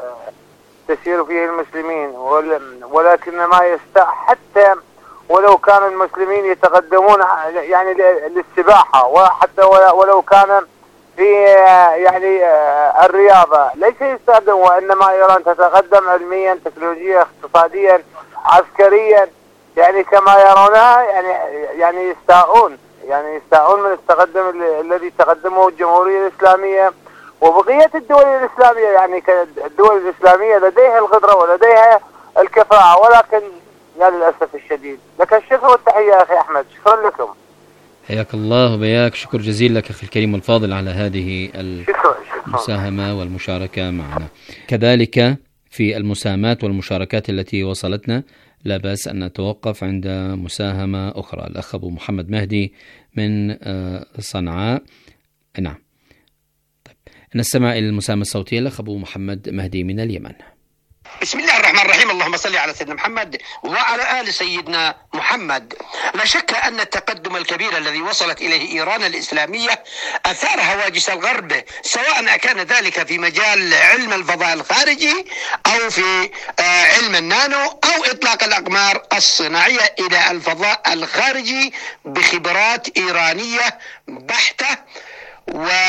تسير فيه المسلمين، ولكن ما يستع حتى ولو كان المسلمين يتقدمون يعني للسباحة، وحتى ولو كان في يعني الرياضة ليس يستخدم، وإنما إيران تتقدم علميا تكنولوجيا اقتصاديا عسكريا يعني كما يرونها، يعني يعني يستاءون يعني يستاءون من التقدم الذي تقدمه الجمهورية الإسلامية وبقية الدول الإسلامية. يعني الدول الإسلامية لديها القدرة ولديها الكفاءة، ولكن يعني للأسف الشديد. لك الشكر والتحية أخي أحمد، شكرا لكم. حياك الله وبياك، شكر جزيل لك أخي الكريم والفاضل على هذه المساهمة والمشاركة معنا. كذلك في المساهمات والمشاركات التي وصلتنا لا بأس أن نتوقف عند مساهمة أخرى. الأخ أبو محمد مهدي من صنعاء. نعم، طيب نستمع إلى المساهمة الصوتية. الأخ أبو محمد مهدي من اليمن. بسم الله الرحمن الرحيم، اللهم صل على سيدنا محمد وعلى آل سيدنا محمد. لا شك أن التقدم الكبير الذي وصلت إليه إيران الإسلامية أثار هواجس الغرب، سواء كان ذلك في مجال علم الفضاء الخارجي أو في علم النانو أو إطلاق الأقمار الصناعية إلى الفضاء الخارجي بخبرات إيرانية بحتة. و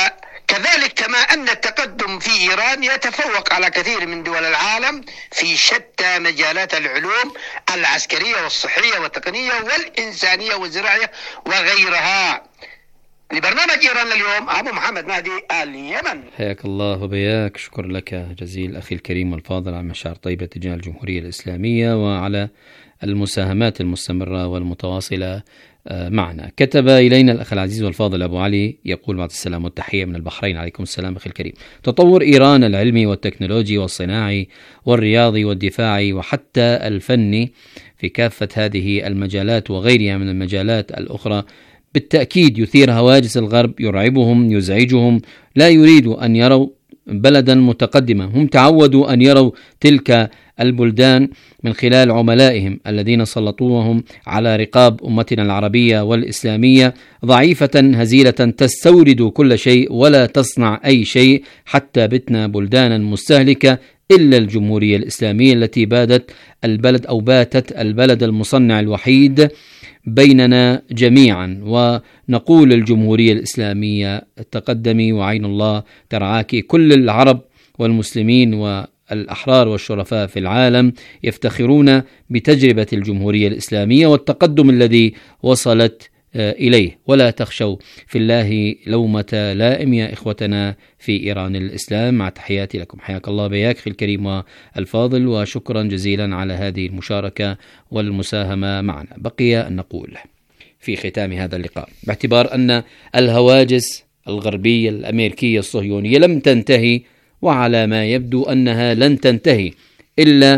كذلك كما أن التقدم في إيران يتفوق على كثير من دول العالم في شتى مجالات العلوم العسكرية والصحية والتقنية والإنسانية والزراعية وغيرها. لبرنامج إيران اليوم أبو محمد مهدي اليمن. حياك الله وبياك. شكر لك جزيل أخي الكريم والفاضل على مشاعر طيبة تجاه الجمهورية الإسلامية وعلى المساهمات المستمرة والمتواصلة معنا. كتب إلينا الأخ العزيز والفاضل أبو علي يقول بعد السلام والتحية من البحرين: عليكم السلام أخي الكريم. تطور إيران العلمي والتكنولوجي والصناعي والرياضي والدفاعي وحتى الفني في كافة هذه المجالات وغيرها من المجالات الأخرى بالتأكيد يثير هواجس الغرب، يرعبهم، يزعجهم، لا يريدوا أن يروا بلدا متقدمة. هم تعودوا أن يروا تلك البلدان من خلال عملائهم الذين سلطوهم على رقاب أمتنا العربية والإسلامية ضعيفة هزيلة تستورد كل شيء ولا تصنع أي شيء، حتى بتنا بلدانا مستهلكة إلا الجمهورية الإسلامية التي بادت البلد أو باتت البلد المصنع الوحيد بيننا جميعا. ونقول الجمهورية الإسلامية تقدمي وعين الله ترعاك. كل العرب والمسلمين والأحرار والشرفاء في العالم يفتخرون بتجربة الجمهورية الإسلامية والتقدم الذي وصلت إليه، ولا تخشوا في الله لومة لائم يا إخوتنا في إيران الإسلام. مع تحياتي لكم. حياك الله بياك أخي الكريم والفاضل، وشكرا جزيلا على هذه المشاركة والمساهمة معنا. بقي أن نقول في ختام هذا اللقاء باعتبار أن الهواجس الغربية الأمريكية الصهيونية لم تنتهي، وعلى ما يبدو أنها لن تنتهي إلا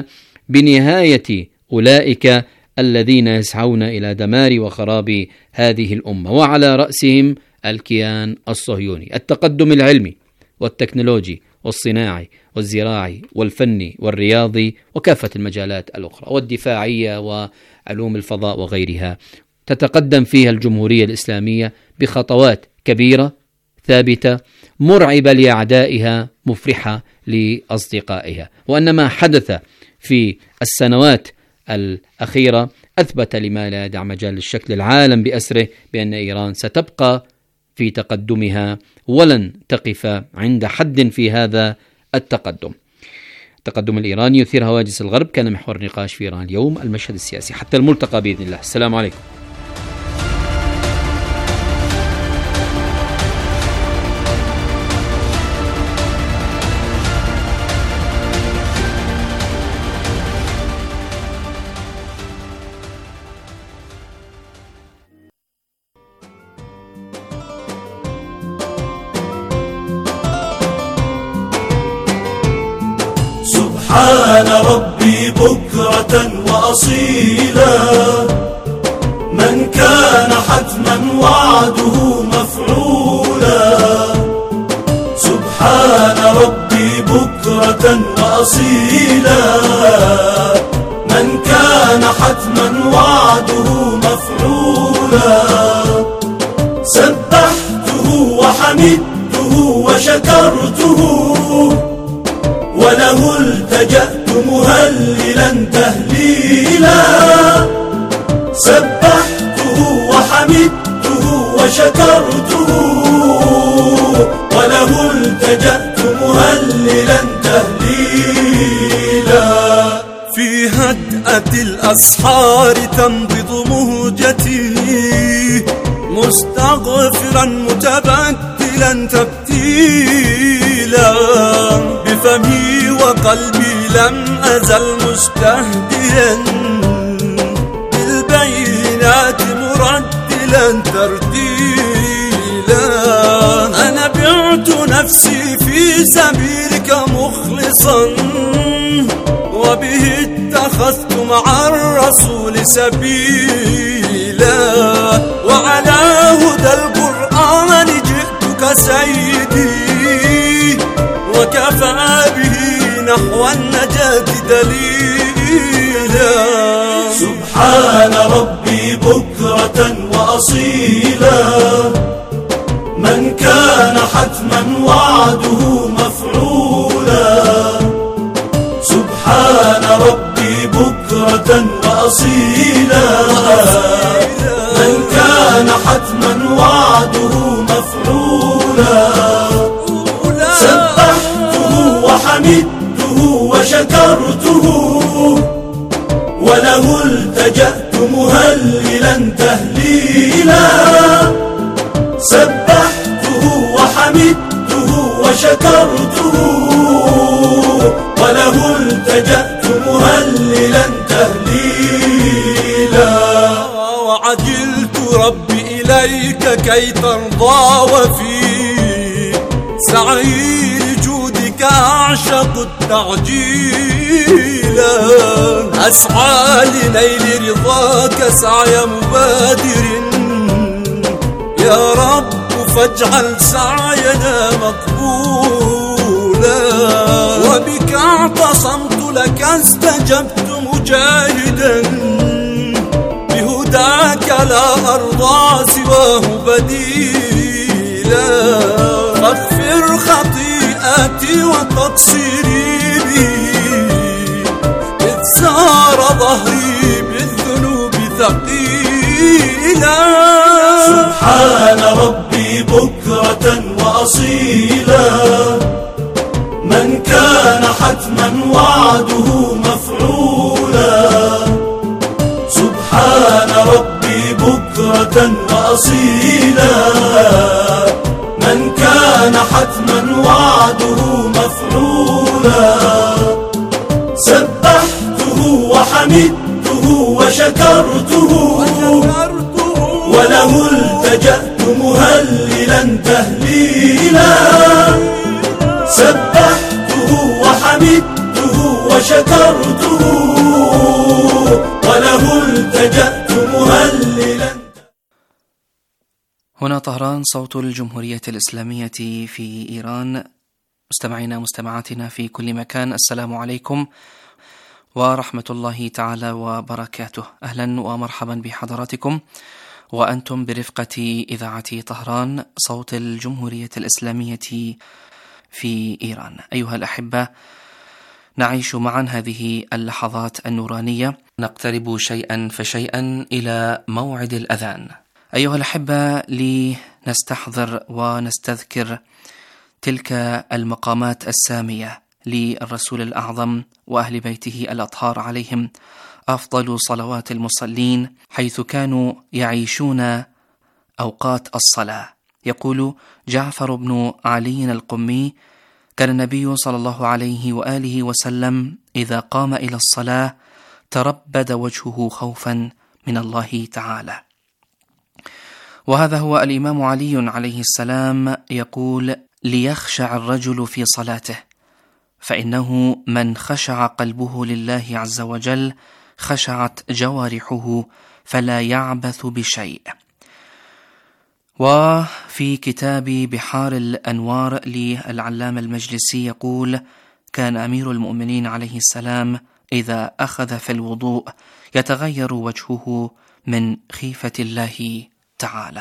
بنهاية أولئك الذين يسعون إلى دمار وخراب هذه الأمة، وعلى رأسهم الكيان الصهيوني. التقدم العلمي والتكنولوجي والصناعي والزراعي والفني والرياضي وكافة المجالات الأخرى والدفاعية وعلوم الفضاء وغيرها تتقدم فيها الجمهورية الإسلامية بخطوات كبيرة ثابتة مرعبة لأعدائها مفرحة لأصدقائها. وأن ما حدث في السنوات الأخيرة أثبت لما لا يدع مجال للشك للعالم بأسره بأن إيران ستبقى في تقدمها ولن تقف عند حد في هذا التقدم. التقدم الإيراني يثير هواجس الغرب كان محور النقاش في إيران اليوم. المشهد السياسي حتى الملتقى بإذن الله. السلام عليكم. سبحان ربي بكرة وأصيلا، من كان حتما وعده مفعولا. سبحان ربي بكرة وأصيلا، من كان حتما وعده مفعولا. سبحته وحمدته وشكرته، وله التجأت مهللا تهليلا. سبحته وحمدته وشكرته، وله التجأت مهللا تهليلا. في هدأة الأسحار تنبض مهجتي، مستغفرا متبتلا تبتيلا. بفمي وقلبي لم أزل مستهديا، بالبينات مرتلا ترتيلا. أنا بعت نفسي في سبيلك مخلصا، وبه اتخذت مع الرسول سبيلا. وعلى هدى القرآن جئتك سيدي، وكفى به نحو النجاة دليلا. سبحان ربي بكرة وأصيلا، من كان حتما وعده مفعولا. سبحان ربي بكرة وأصيلا، من كان حتما وعده مفعولا. تهليلا. وعجلت ربي إليك كي ترضى، وفي سعي لجودك أعشق التعجيلا. أسعى لنيل رضاك سعي مبادر، يا رب فاجعل سعينا مقبولا. وبك اعتصمت لك استجبت مجاهدا، بهداك لا أرضى سواه بديلا. غفر خطيئتي وتقصيري بي، إذ سار ظهري بالذنوب ثقيلا. سبحان ربي بكرة وأصيلا، من كان حتما وعده مفعولا. سبحان ربي بكرة وأصيلا، من كان حتما وعده مفعولا. سبحته وحمدته وشكرته، وله التجأت مهللا تهليلا. سبحته وحمدته وشكرته، وله التجأت مهللا. هنا طهران، صوت الجمهورية الإسلامية في إيران. مستمعينا مستمعاتنا في كل مكان، السلام عليكم ورحمة الله تعالى وبركاته. أهلا ومرحبا بحضراتكم وأنتم برفقة إذاعة طهران، صوت الجمهورية الإسلامية في إيران. أيها الأحبة، نعيش معا هذه اللحظات النورانية، نقترب شيئا فشيئا إلى موعد الأذان. أيها الأحبة، لنستحضر ونستذكر تلك المقامات السامية للرسول الأعظم وأهل بيته الأطهار عليهم أفضل صلوات المصلين، حيث كانوا يعيشون أوقات الصلاة. يقول جعفر بن علي القمي: كان النبي صلى الله عليه وآله وسلم إذا قام إلى الصلاة تربد وجهه خوفا من الله تعالى. وهذا هو الإمام علي عليه السلام يقول: ليخشع الرجل في صلاته، فإنه من خشع قلبه لله عز وجل خشعت جوارحه فلا يعبث بشيء. وفي كتاب بحار الأنوار للعلامة المجلسي يقول: كان أمير المؤمنين عليه السلام إذا أخذ في الوضوء يتغير وجهه من خيفة الله تعالى.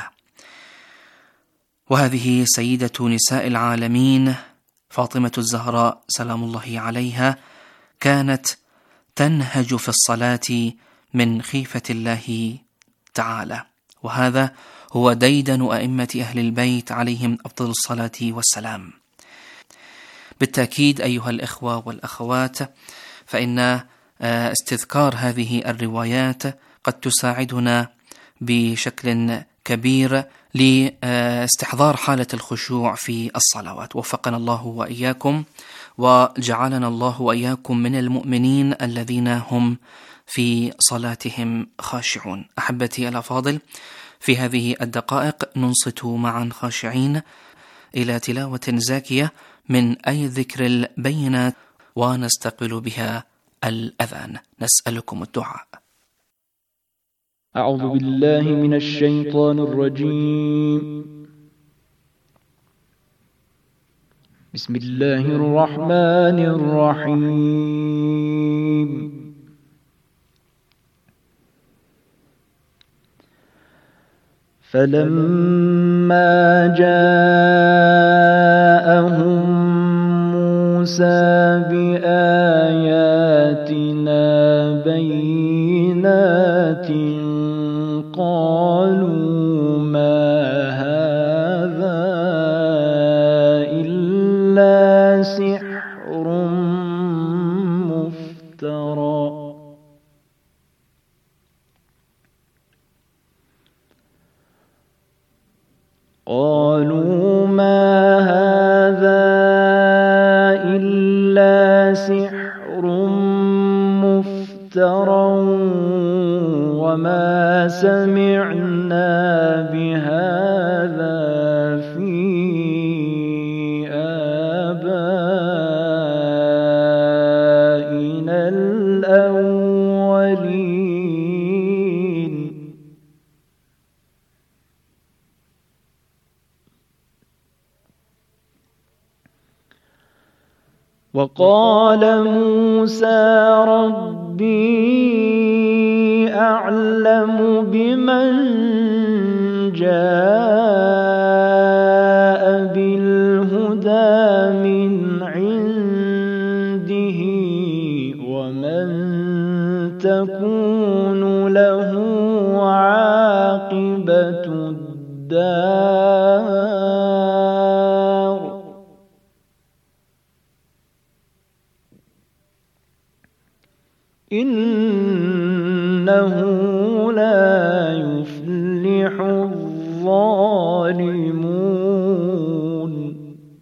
وهذه سيدة نساء العالمين فاطمة الزهراء سلام الله عليها كانت تنهج في الصلاة من خيفة الله تعالى، وهذا هو ديدن أئمة أهل البيت عليهم أفضل الصلاة والسلام. بالتأكيد أيها الإخوة والأخوات، فإن استذكار هذه الروايات قد تساعدنا بشكل كبير لاستحضار حالة الخشوع في الصلوات. وفقنا الله وإياكم، وجعلنا الله وإياكم من المؤمنين الذين هم في صلاتهم خاشعون. أحبتي الأفاضل، في هذه الدقائق ننصت معا خاشعين إلى تلاوة زاكية من أي ذكر البينات، ونستقبل بها الأذان. نسألكم الدعاء. أعوذ بالله من الشيطان الرجيم. بسم الله الرحمن الرحيم. فلما جاءهم موسى بآياتنا بينات قالوا ما هذا إلا سحر مفترى قالوا ما هذا إلا سحر مفترى يروا وما سمعنا بهذا في آبائنا الأولين. وقال موسى ربي أعلم بمن جاء بالهدى من عنده ومن تكون له عاقبة الدار. إنه لا يفلح الظالمون.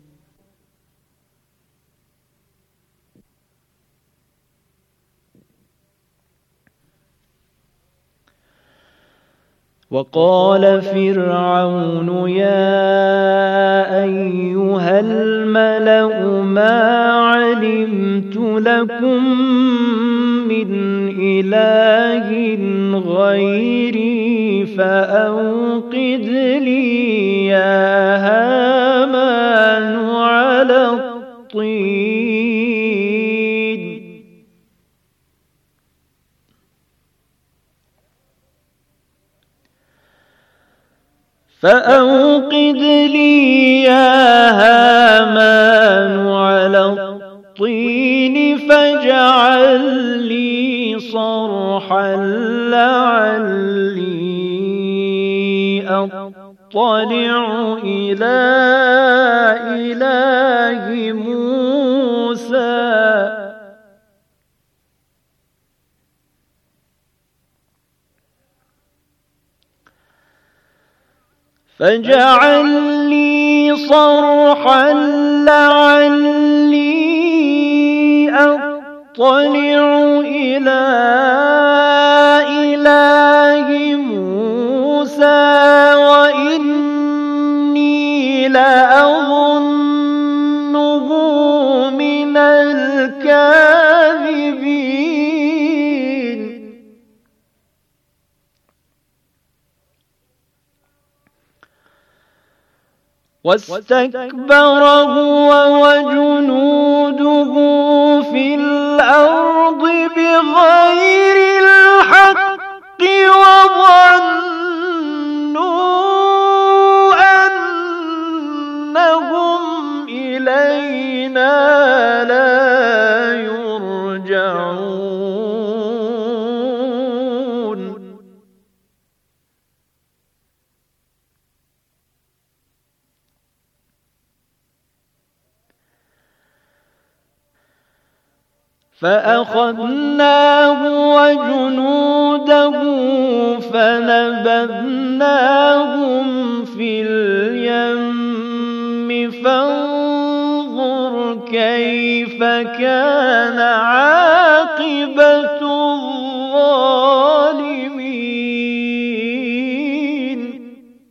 وقال فرعون يا أيها الملأ ما علمت لكم من إله غيري فأوقد لي يا هامان على الطين فأوقد لي يا هامان على الطين فاجعل لي صرحا لعلي أطلع إلى إله موسى فاجعل لي صرحا لعلي أطلع إلى إله موسى وإني لأظنه من الكاذبين. واستكبر هو وجنوده في الأرض بغير الحق وظنوا أنهم إلينا لا يرجعون. فأخذناه وجنوده فنبذناهم في اليم فانظر كيف كان عاقبة الظالمين.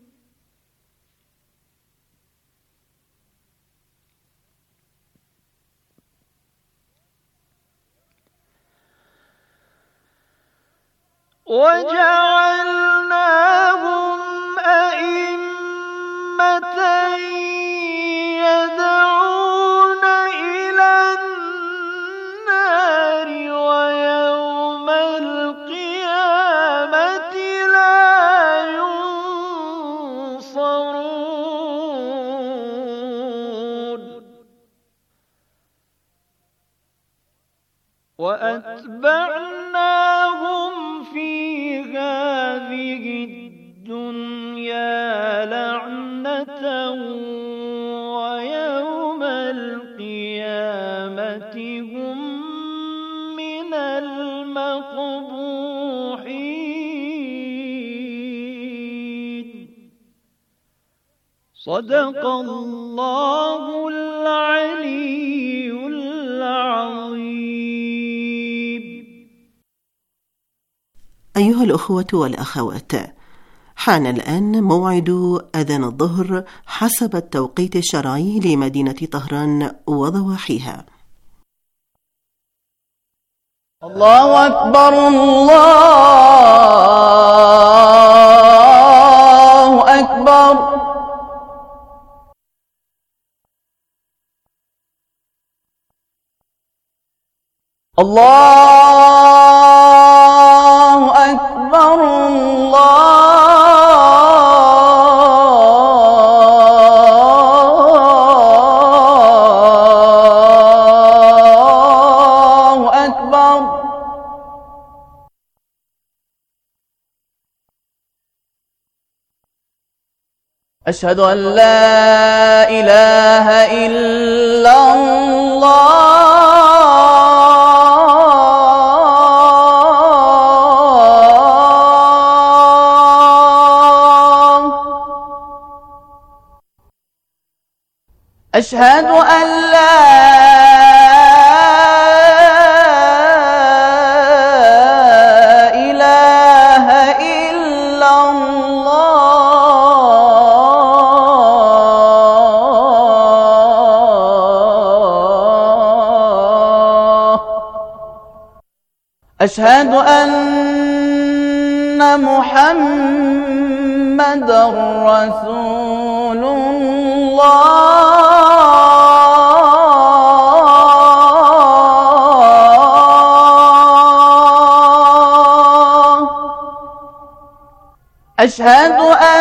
وجعلناهم أئمة يدعون إلى النار ويوم القيامة لا ينصرون. وأتبعناهم في هذه الدنيا لعنة ويوم القيامة هم من المقبوحين. صدق الله العلي العظيم. أيها الأخوة والأخوات، حان الآن موعد أذان الظهر حسب التوقيت الشرعي لمدينة طهران وضواحيها. الله أكبر الله أكبر. الله أكبر الله أكبر. أشهد أن لا إله إلا الله. أشهد أن لا إله إلا الله. أشهد أن محمدًا رسول الله. أشهد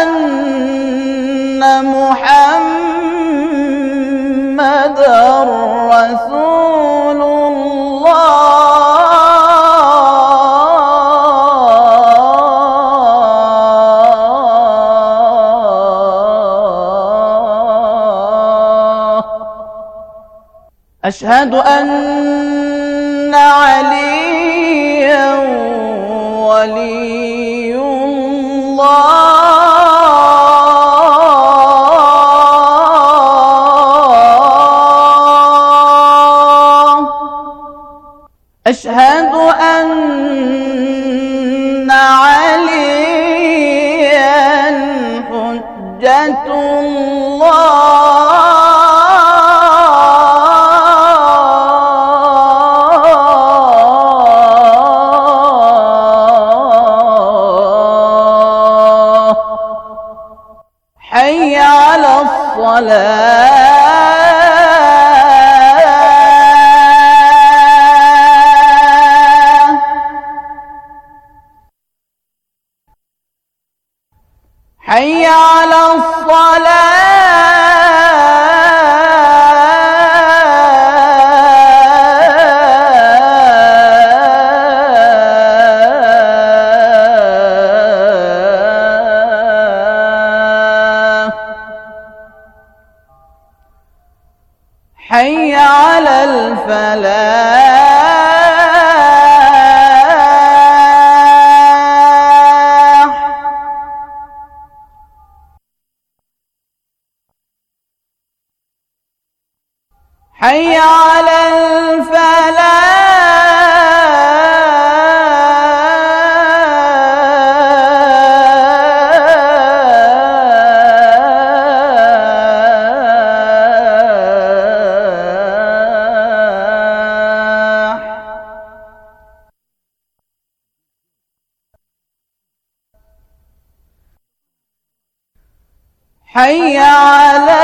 أن محمدًا رسول الله. أشهد أن عليًا ولي الله. أشهد أن عليًا حجة الله. حي على الصلاة. حي على الصلاة. حي على الفلاح. حي على الفلاح. حي على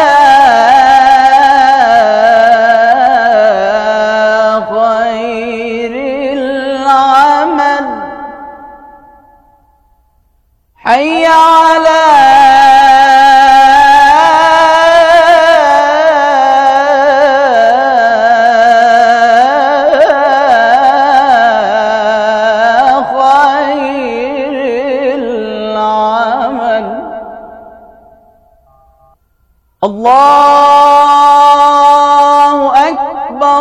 خير العمل. حي على خير العمل. الله أكبر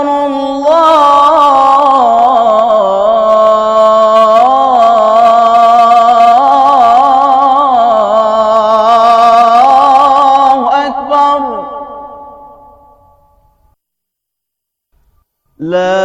الله أكبر. لا